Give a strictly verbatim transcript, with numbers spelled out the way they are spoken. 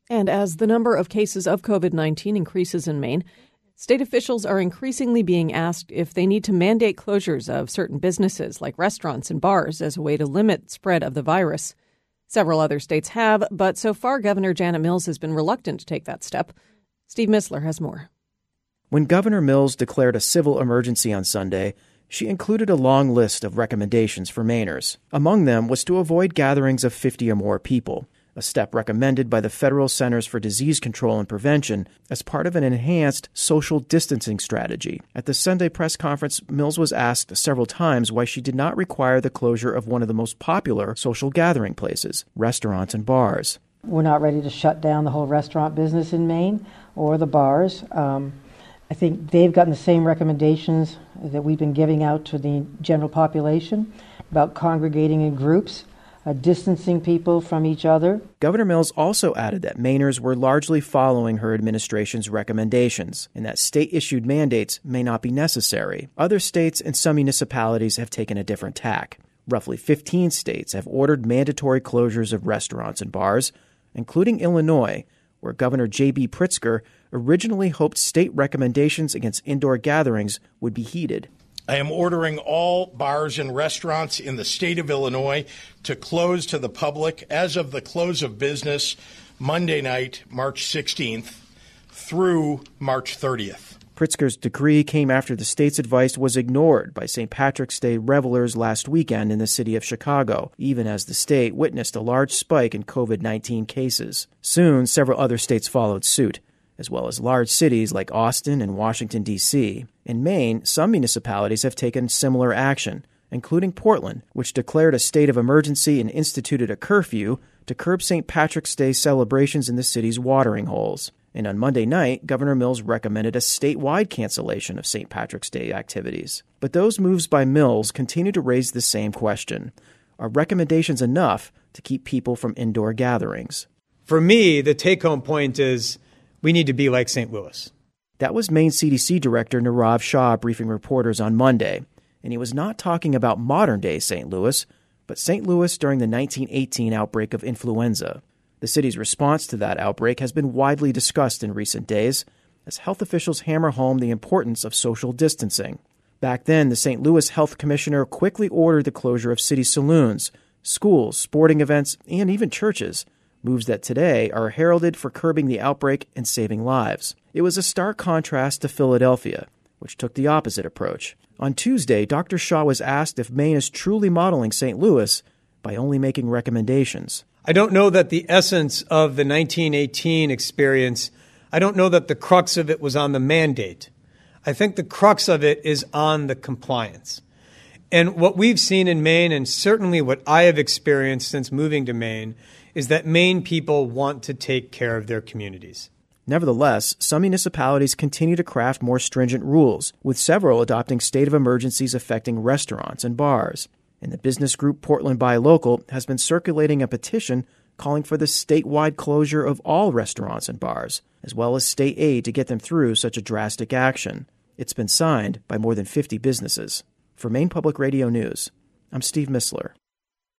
And as the number of cases of covid nineteen increases in Maine, state officials are increasingly being asked if they need to mandate closures of certain businesses like restaurants and bars as a way to limit spread of the virus. Several other states have, but so far Governor Janet Mills has been reluctant to take that step. Steve Missler has more. When Governor Mills declared a civil emergency on Sunday, she included a long list of recommendations for Mainers. Among them was to avoid gatherings of fifty or more people, a step recommended by the Federal Centers for Disease Control and Prevention as part of an enhanced social distancing strategy. At the Sunday press conference, Mills was asked several times why she did not require the closure of one of the most popular social gathering places, restaurants and bars. We're not ready to shut down the whole restaurant business in Maine or the bars. Um, I think they've gotten the same recommendations that we've been giving out to the general population about congregating in groups, Uh, distancing people from each other. Governor Mills also added that Mainers were largely following her administration's recommendations and that state-issued mandates may not be necessary. Other states and some municipalities have taken a different tack. Roughly fifteen states have ordered mandatory closures of restaurants and bars, including Illinois, where Governor J B Pritzker originally hoped state recommendations against indoor gatherings would be heeded. I am ordering all bars and restaurants in the state of Illinois to close to the public as of the close of business Monday night, March sixteenth, through March thirtieth. Pritzker's decree came after the state's advice was ignored by Saint Patrick's Day revelers last weekend in the city of Chicago, even as the state witnessed a large spike in covid nineteen cases. Soon, several other states followed suit, as well as large cities like Austin and Washington, D C In Maine, some municipalities have taken similar action, including Portland, which declared a state of emergency and instituted a curfew to curb Saint Patrick's Day celebrations in the city's watering holes. And on Monday night, Governor Mills recommended a statewide cancellation of Saint Patrick's Day activities. But those moves by Mills continue to raise the same question. Are recommendations enough to keep people from indoor gatherings? For me, the take-home point is we need to be like Saint Louis. That was Maine C D C Director Nirav Shah briefing reporters on Monday, and he was not talking about modern-day Saint Louis, but Saint Louis during the nineteen eighteen outbreak of influenza. The city's response to that outbreak has been widely discussed in recent days as health officials hammer home the importance of social distancing. Back then, the Saint Louis Health Commissioner quickly ordered the closure of city saloons, schools, sporting events, and even churches, moves that today are heralded for curbing the outbreak and saving lives. It was a stark contrast to Philadelphia, which took the opposite approach. On Tuesday, Doctor Shah was asked if Maine is truly modeling Saint Louis by only making recommendations. I don't know that the essence of the nineteen eighteen experience, I don't know that the crux of it was on the mandate. I think the crux of it is on the compliance. And what we've seen in Maine, and certainly what I have experienced since moving to Maine, is that Maine people want to take care of their communities. Nevertheless, some municipalities continue to craft more stringent rules, with several adopting state of emergencies affecting restaurants and bars. And the business group Portland Buy Local has been circulating a petition calling for the statewide closure of all restaurants and bars, as well as state aid to get them through such a drastic action. It's been signed by more than fifty businesses. For Maine Public Radio News, I'm Steve Missler.